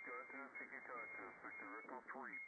contact, seeking contact. Victor Echo 3.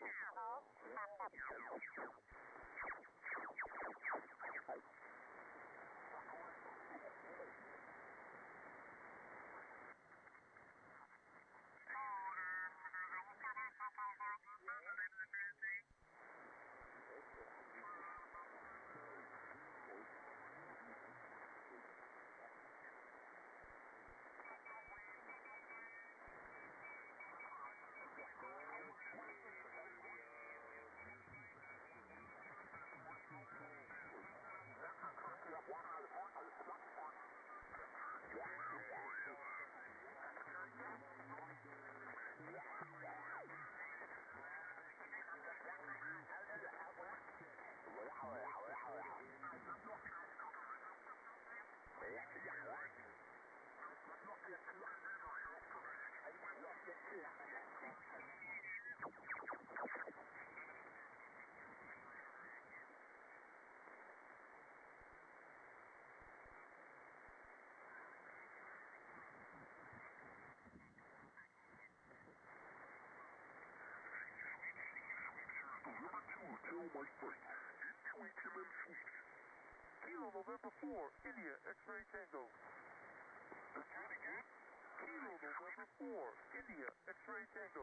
Kilo November 4, India, X-ray Tango. Repeat again. Kilo November 4, India, X-ray Tango.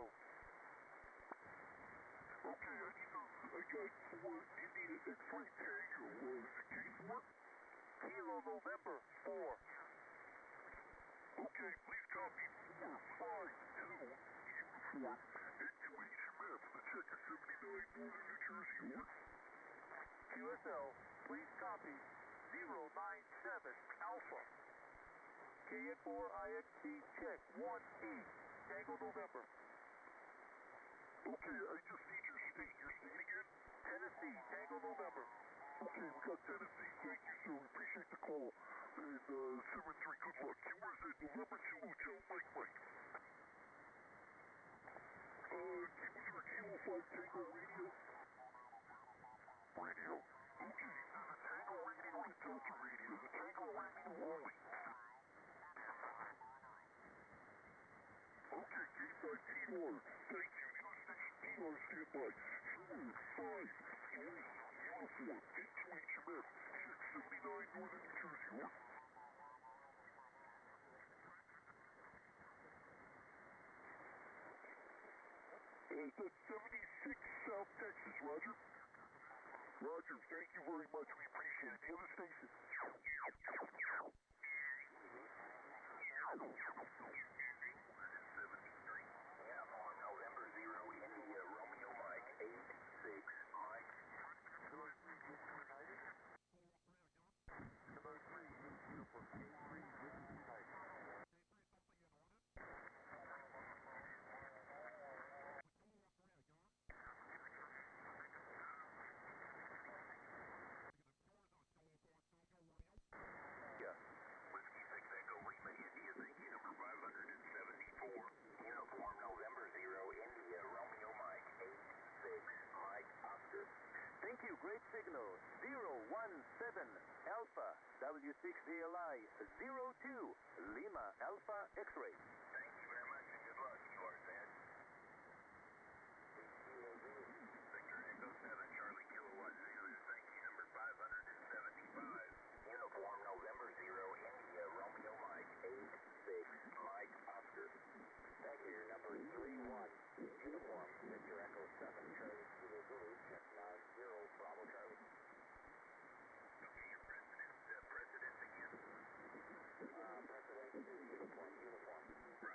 Okay, I got 4 India X-ray Tango. Is it K4? Kilo November 4. Okay, please copy 452 uniform into HMF. The check is 79 Northern New Jersey, over. QSL, please copy 097 Alpha. KN4IXT check 1E, Tango November. Okay, I just need your state. Your state again? Tennessee, Tango November. Okay, we got Tennessee. Thank you, sir. We appreciate the call. And 7-3, good luck. Where's it? November 2, Hotel Mike Mike. Keep with our Kilo 5 Tango radio. Radio. Okay, there's a Tango radio and a Delta radio. The Tango radio rolling. Okay, K5 TR. Thank you. New station TR standby. Sure, 5, 3, uniform, into HMF. Check 79 Northern New Jersey, over. That's 76 South Texas, Roger. Roger, thank you very much. We appreciate it. The other station. November 0, India, Romeo Mike, 86, Mike. Number 3, beautiful, K3, Whiskey 6 Echo Lima, India, thank you, number 574. Uniform November 0, India, Romeo Mike, 86, Mike Oscar. Thank you, great signal, 017 Alpha, W6ALI, 02, Lima Alpha X-ray. Thank you very much and good luck, you are set. Victor Echo 7, Charlie Kilowatt Zulu, thank you, number 575. Uniform November 0, India, Romeo Mike, 86, Mike Oscar. Thank you, number 31, Uniform, Victor Echo 7, Charlie Kilo Zulu, check 90, Bravo Charlie. Okay, your precedence again. Precedence is uniform.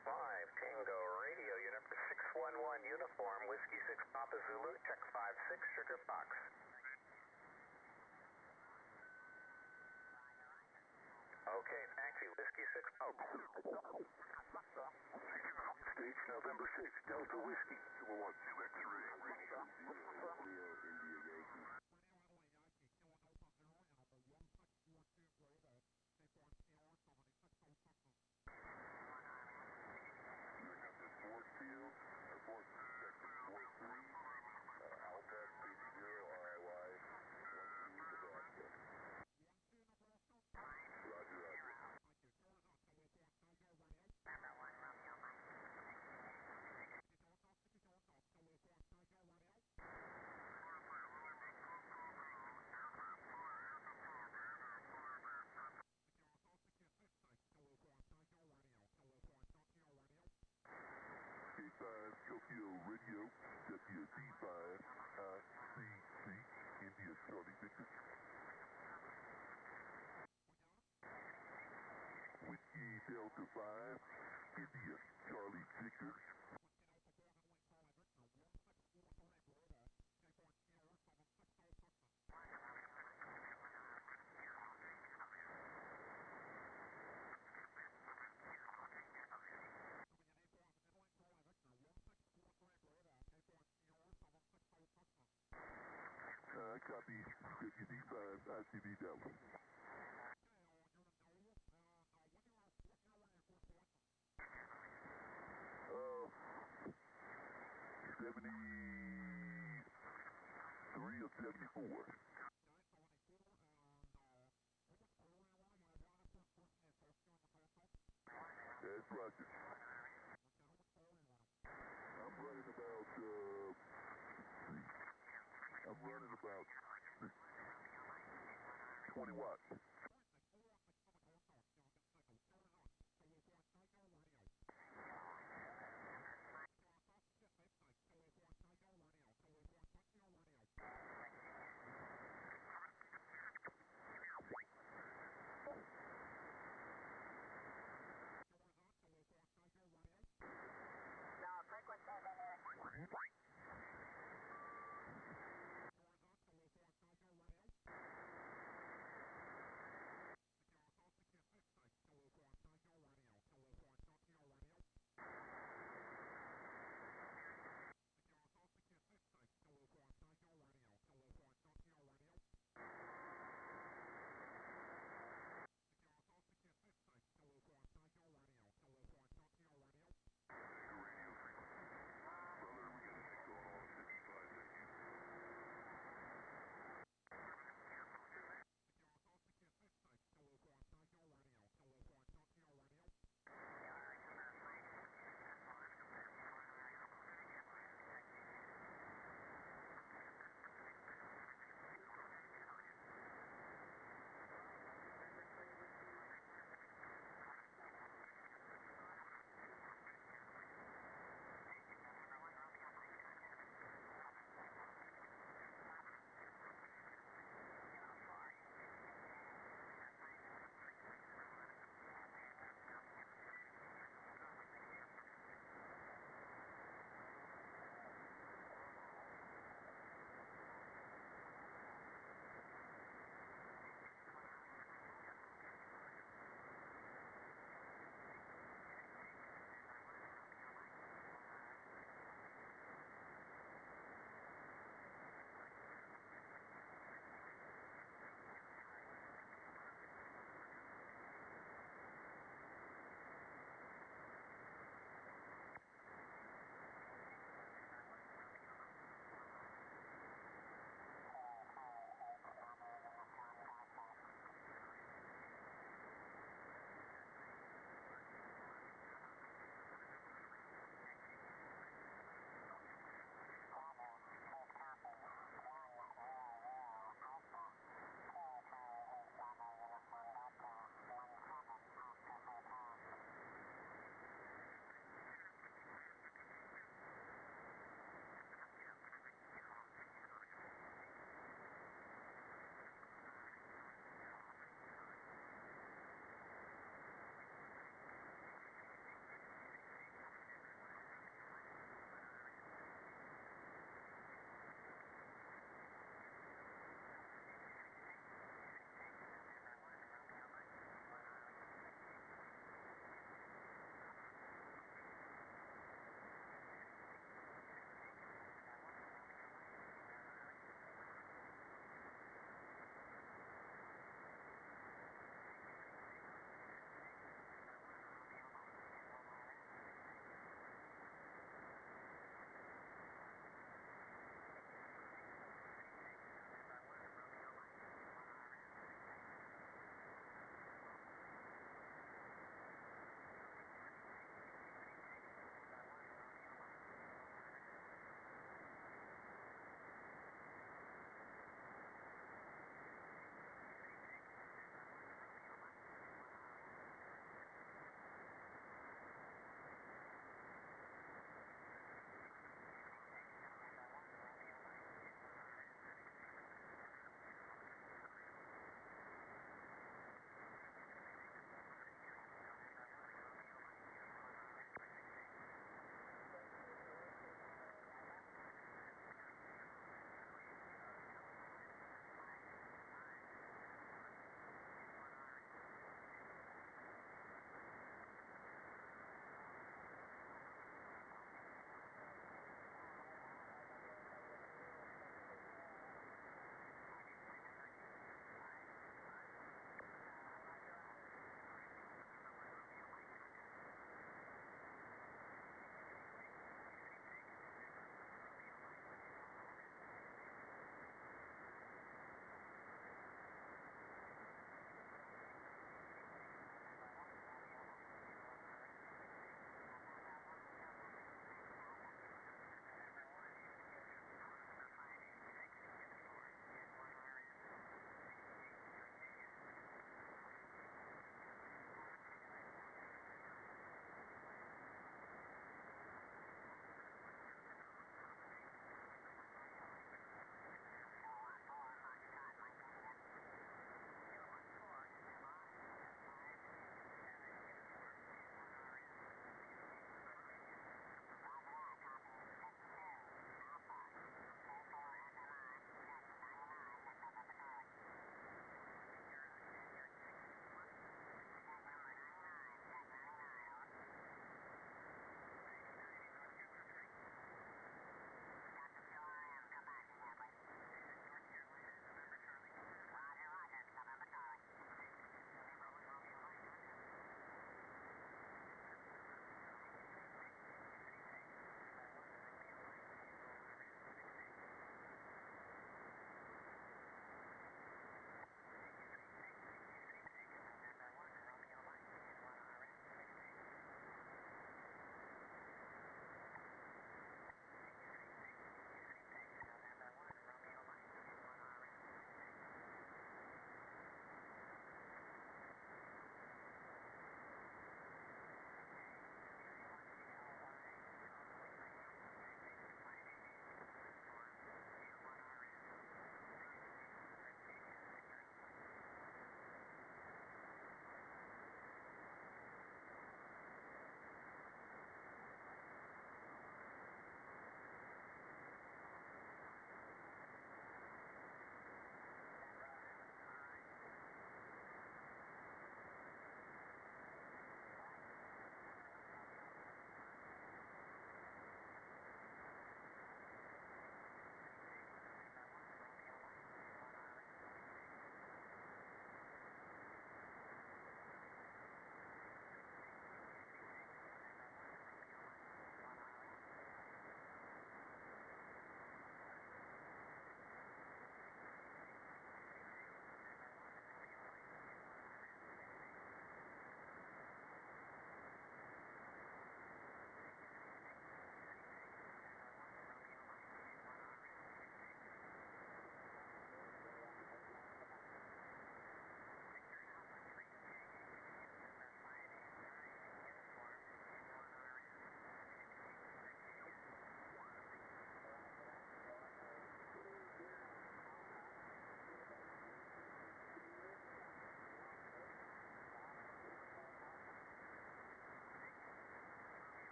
Tango Radio, unit number 611, uniform, Whiskey 6 Papa Zulu, check 56, Sugar Fox. Okay, thank you, Whiskey 6 Papa. Stage November 6, Delta Whiskey, 201 X-ray, radio, India Yankee. Field, report section 43, Alpha 50 RIY, 12 Nebraska. Roger, roger. K5 Tokyo Radio, WD5, ICC, India Charlie Victor. Whiskey Delta 5, India Charlie Victor. Copy WD5 ICD Delta. 73 of 74. That's Roger. I'm running about, I'm running about 20 watts.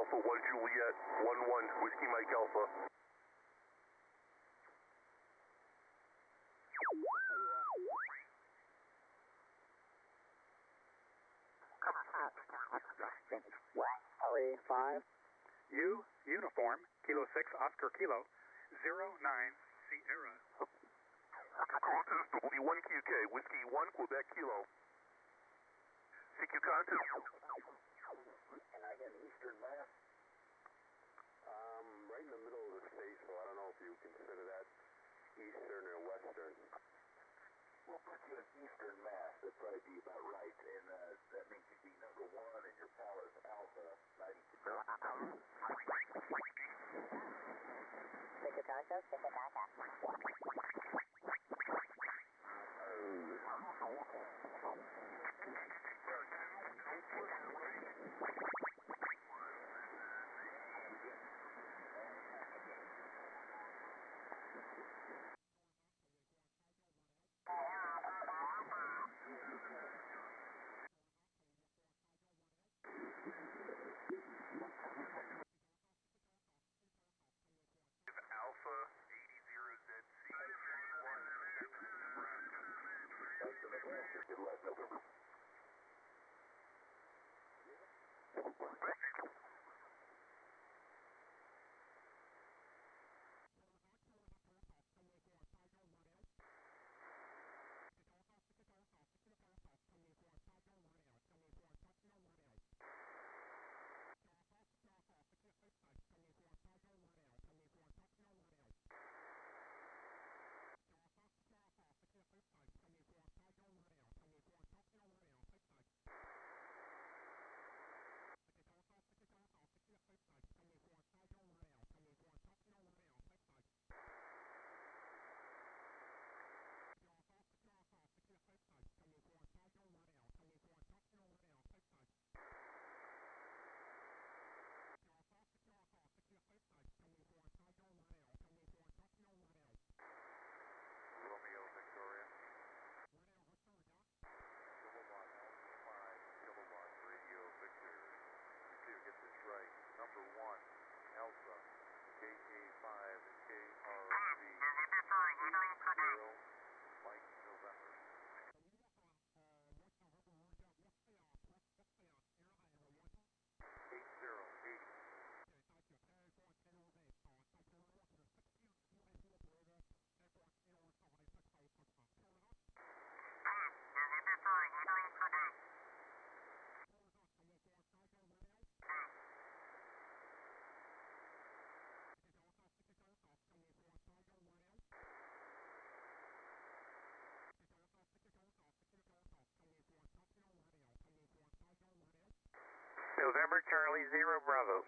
Alpha 1 Juliet, 1-1, Whiskey Mike Alpha. Three, five. Uniform, Kilo 6, Oscar Kilo, 09, Sierra. Contest only 1 QK, Whiskey 1, Quebec Kilo. CQ contest. And I get Eastern Mass. Right in the middle of the state, so I don't know if you consider that Eastern or Western. We'll put you in Eastern Mass. That'd probably be about right. And that means you'd be number 1 and your power's Alpha 92. Take a contact. Alpha 80ZC. That's the Nebraska. Good luck, November. Romeo Victoria. Kilowatt Alpha 5, Kilowatt Radio Victor. Let's see if I get this right. Number 1, Alpha, KA5, KRV. 0, Mike November. 8080. November, Charlie, 0, Bravo.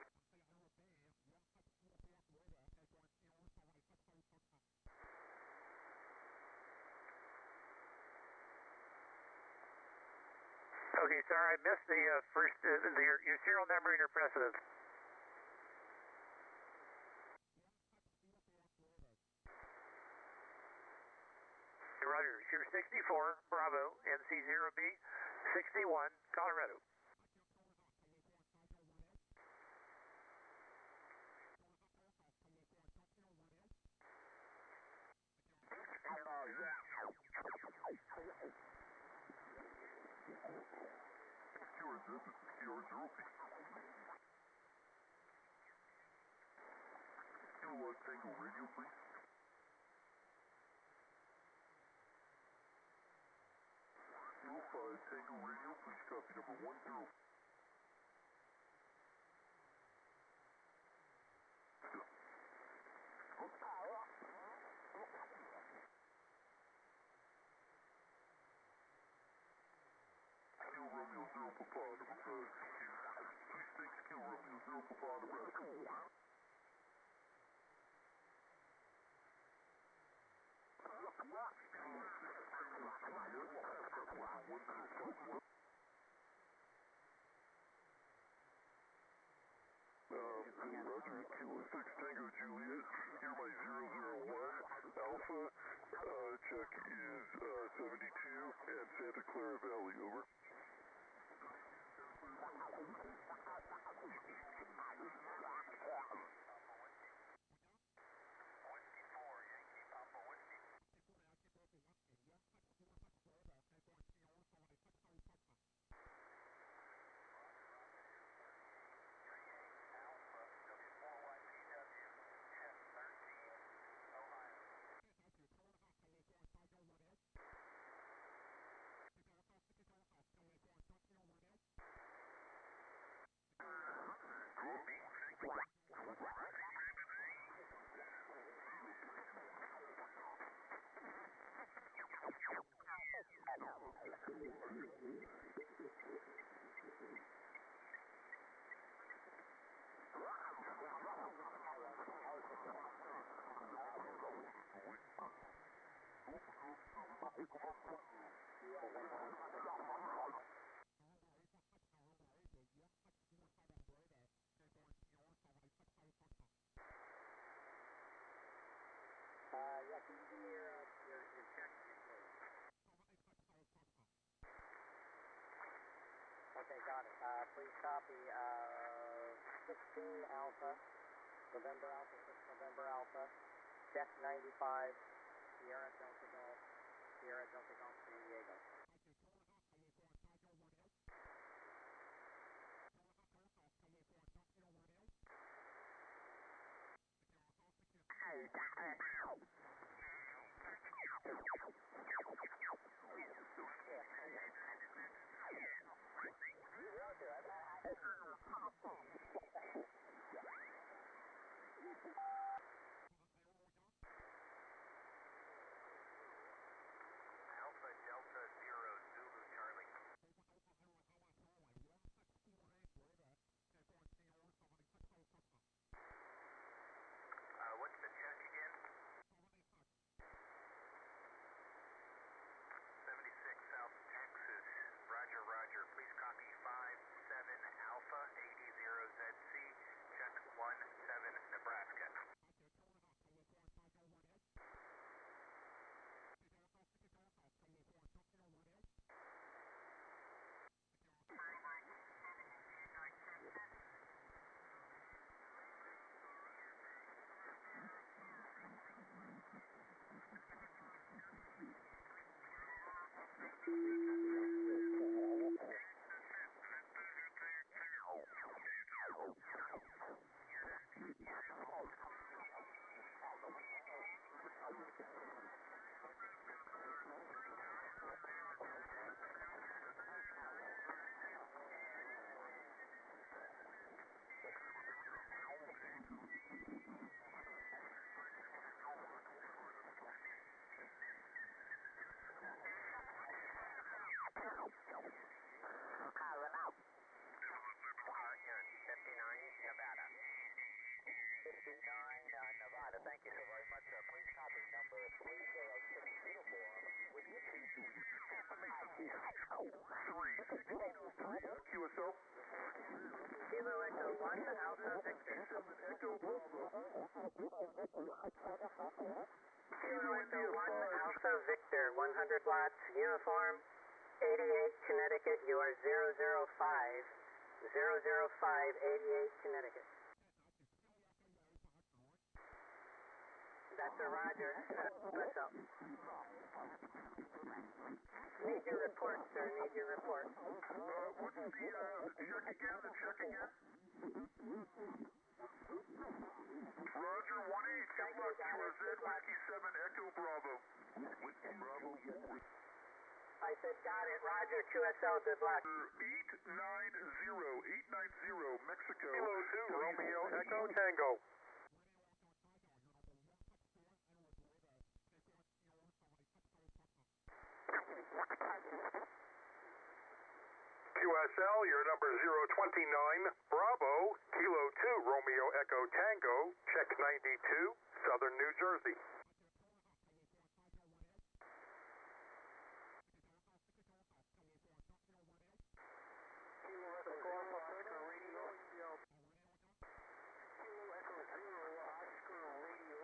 Okay, sorry, I missed the first, your serial number and your precedence. Roger, you're 64, Bravo, NC0B, 61, Colorado. Kilowatt Tango Radio, please. Kilo 5 Tango Radio, please copy number 10. Kilo Romeo 0 Papa, number 5, CQ. Please take Kilo Romeo 0 Papa, Nebraska. Roger, Kilo 6 Tango Juliet, you're my 001, Alpha, check is 72, and Santa Clara Valley, over. Yeah, can you give me your check sheet, please? Okay, got it. Please copy 16 Alpha, November Alpha, 6 November Alpha, check 95, Sierra Delta Golf, San Diego. Alpha Delta Zero Zulu Charlie. What's the check again? 76 South Texas. Roger, Roger. Please copy 57 Alpha 80ZC. Check 17 Nebraska. Nevada. 59 Nevada. Thank you so very much. Please copy number 306 uniform with QSL. Kilo Echo 1, Alpha Victor. Kilo Echo 1, Alpha Victor, 100 watts, uniform, 88 Connecticut, you are 005, 88 Connecticut. That's a Roger. What's up? Need your report, sir. Need your report. What's the check again? The check again? Roger, 1-8, good luck, QSZ, Whiskey 7, Echo Bravo. Whiskey Bravo. I said, got it. Roger, QSL, good luck. 890, Mexico. Kilo 2, Romeo Echo Tango. QSL, your number 029, Bravo, Kilo 2, Romeo Echo Tango, check 92, Southern New Jersey. Kilo Echo 0, Oscar Radio. Kilo Echo 0, Oscar Radio.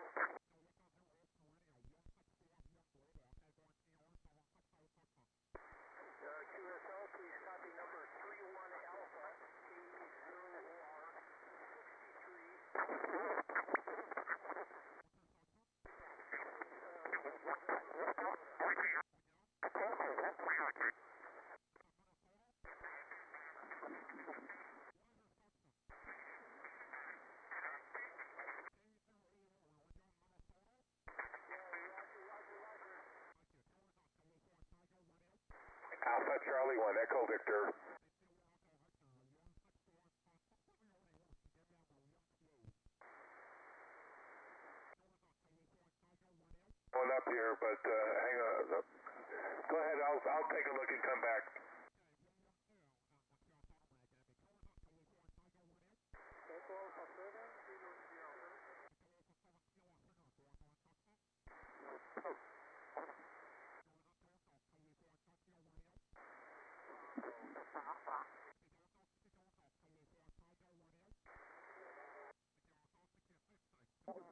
QSL, please copy number 31 Alpha, K0R 63. Alpha Charlie 1, Echo Victor. Going up here, but hang on. Go ahead, I'll take a look and come back.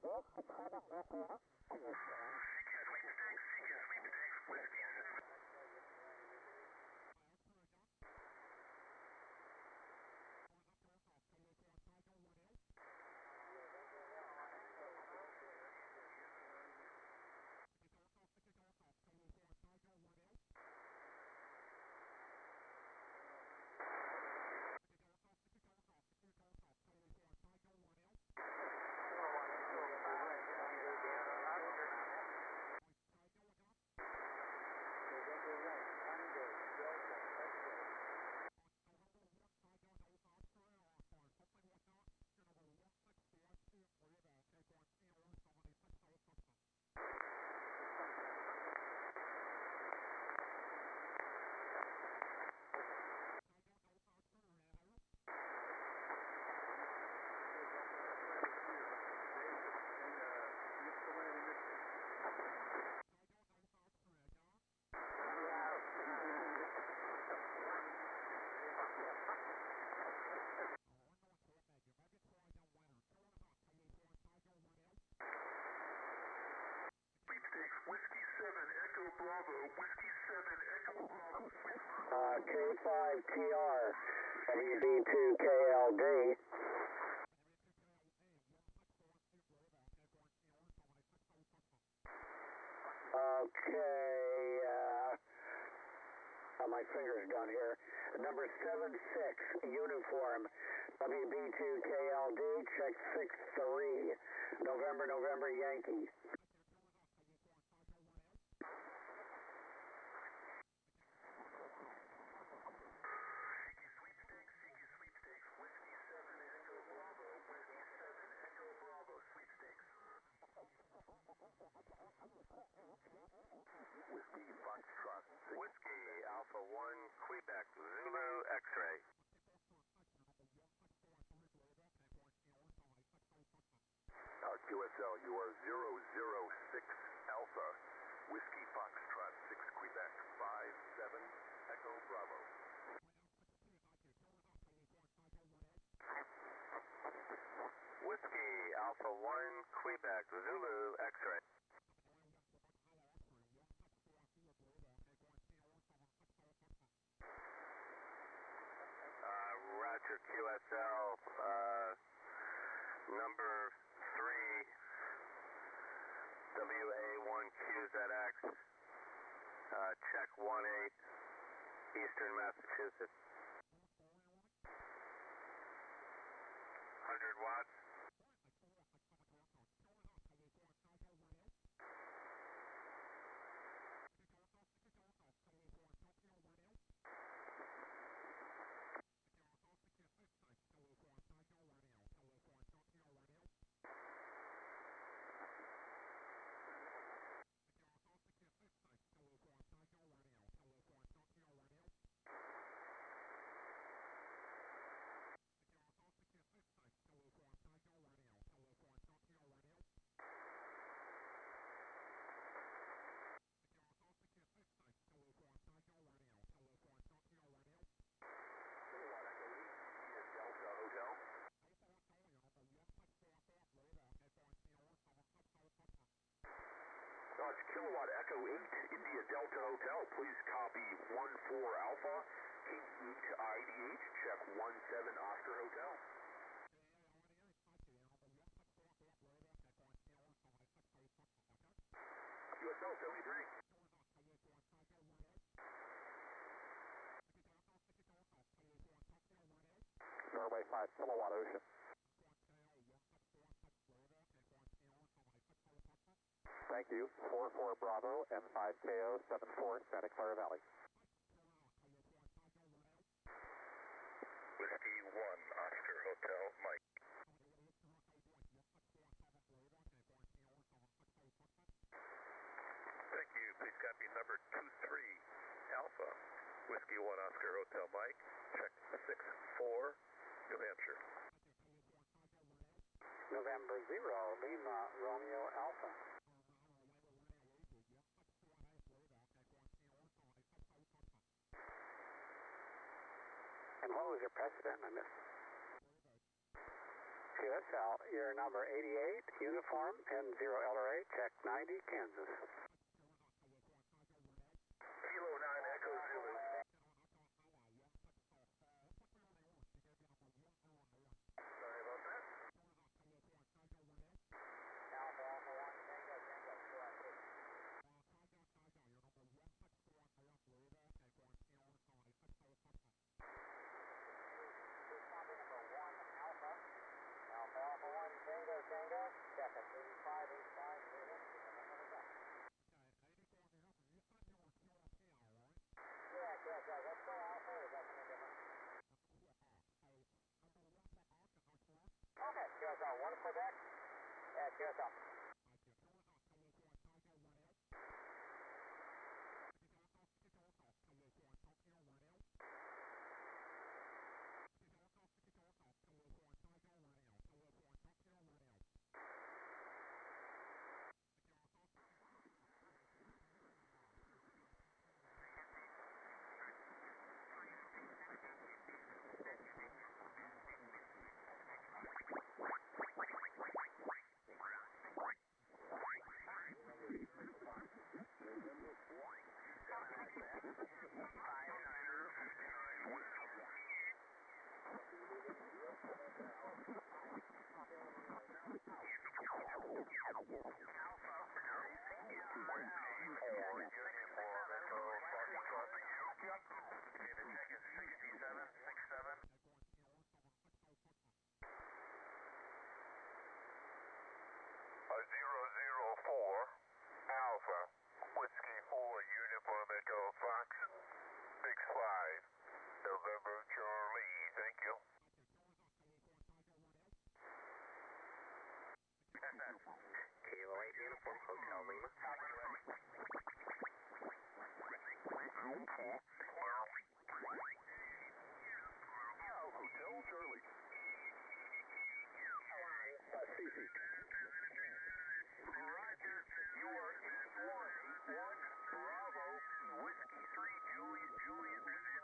K5TR, WB2KLD. Okay, my finger's done here. Number 76, uniform, WB2KLD, check 6-3, November Yankee. Whiskey Alpha 1, Quebec, Zulu, X-ray. QSL, you are 006 Alpha, Whiskey Foxtrot 6 Quebec, 57 Echo Bravo. Whiskey Alpha 1, Quebec, Zulu, X-ray. Roger QSL, number 3, WA1QZX, check 18, Eastern Massachusetts. 100 watts. It's Kilowatt Echo 8, India Delta Hotel. Please copy 14 Alpha, Heat IDH, check 17 Oscar Hotel. QSL 73. Norway 5 Kilowatt Ocean. Thank you. 44 Bravo, M5KO, 74 Santa Clara Valley. Whiskey 1 Oscar Hotel, Mike. Thank you. Please copy number 23 Alpha, Whiskey 1 Oscar Hotel, Mike. Check 6-4, New Hampshire. November 0, Lima, Romeo Alpha. And what was your precedent? I missed. QSL, you're number 88, uniform, N0 LRA, check 90, Kansas. Kilo 9 Echo Zulu. Sorry about that. Alpha, Alpha 1, Tango, Tango, correct. Responding number 1, Alpha. Alpha, Alpha 1, Tango, Tango, check at 8585, clear him, keep him under the gun. Yeah, correct, right. That's still Alpha, or is that something different? Okay, QSL, 1 Quebec. Yeah, QSL. Kilo 8 Uniform Hotel Lima. Hotel Charlie. Pacific. Roger, you are 8181 Bravo, Whiskey 3, Juliet, Juliet,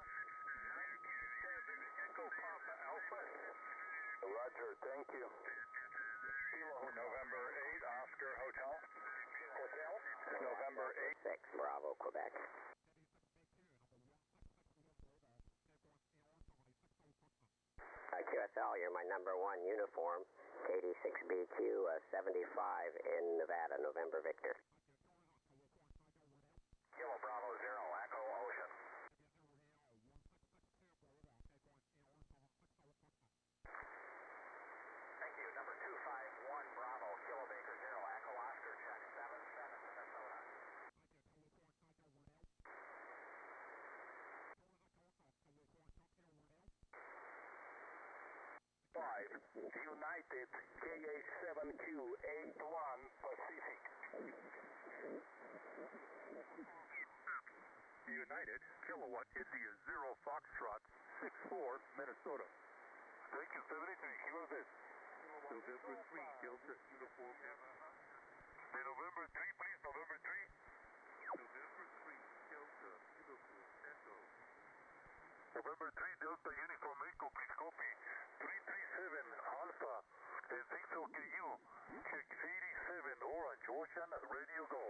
97 Echo Papa Alpha. Roger, thank you. November 8, Oscar Hotel. Hotel? November 8. 6, Bravo, Quebec. QSL, you're my number 1 uniform, KD6BQ 75 in Nevada, November Victor. Kilo Bravo 0, Echo Ocean. Thank you. Number 251 Bravo, Kilo Baker 0, Echo Oscar, check 77 Minnesota. 5, United KA7Q81 Pacific. United, Kilowatt India 0 Foxtrot, 64, Minnesota. Thank you, 73, Kilo Z. November 3, Delta Uniform. November 3, please, November 3. November 3, Delta Uniform Echo. November 3, Delta Uniform Echo, please copy. 337 Alpha, and 6 OKU. Check 87 Orange Ocean, radio go.